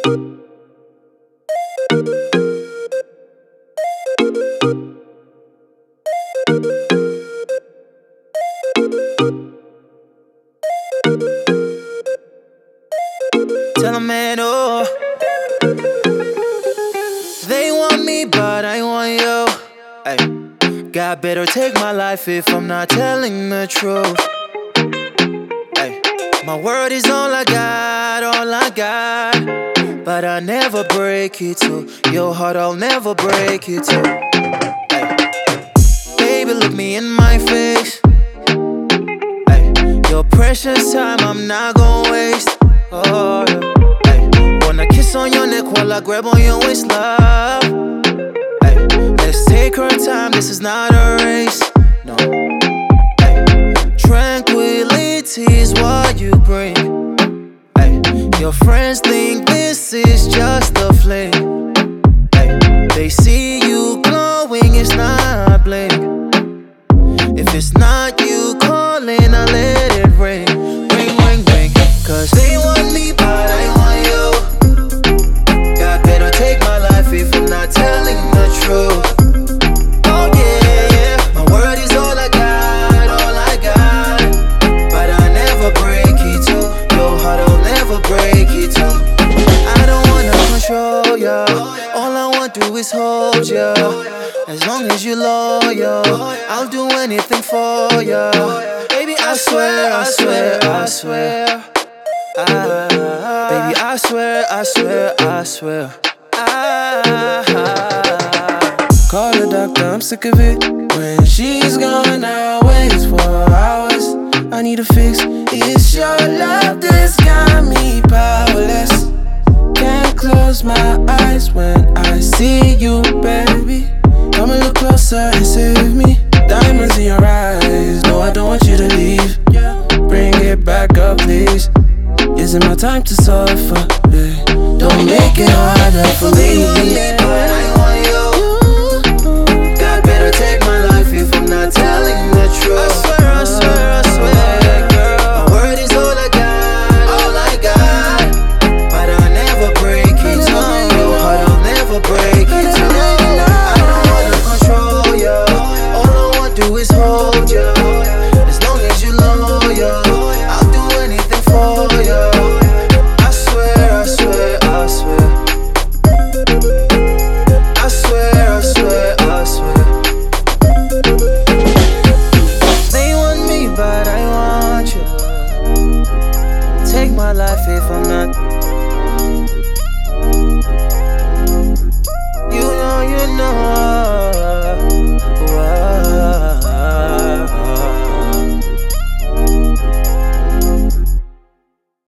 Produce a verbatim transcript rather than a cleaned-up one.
Tell 'em, man, oh. They want me, but I want you. Ay. God better take my life if I'm not telling the truth. Ay. My word is all I got, all I got. But I never break it to your heart, I'll never break it to. Ay. Baby, look me in my face. Ay. Your precious time I'm not gonna waste. Oh, yeah. Ay. Wanna kiss on your neck while I grab on your waist, love. Ay. Let's take our time, this is not a race. No. Ay. Tranquility is what you bring. Ay. Your friends think this is just a fling. Ay. They see you glowing, it's not blink. If it's not you calling, I let it ring. Ring, ring, ring. Cause they want me, but I want you. God better take my life if I'm not telling the truth. Oh yeah, yeah. My word is all I got, all I got. But I never break it too. Your heart, I'll never break it too. I don't wanna control ya. All I want to do is hold ya. As long as you're loyal, I'll do anything for ya. Baby, I swear, I swear, I swear. Ah, baby, I swear, I swear, I swear. Ah, call the doctor, I'm sick of it. When she's gone, I wait for hours. I need a fix. It's your love that's got me powerless. Can't close my eyes when I see you, baby. Come a little closer and save me. Diamonds in your eyes. No, I don't want you to leave. Bring it back up, please. Isn't my time to suffer? Yeah. Don't make it harder for me.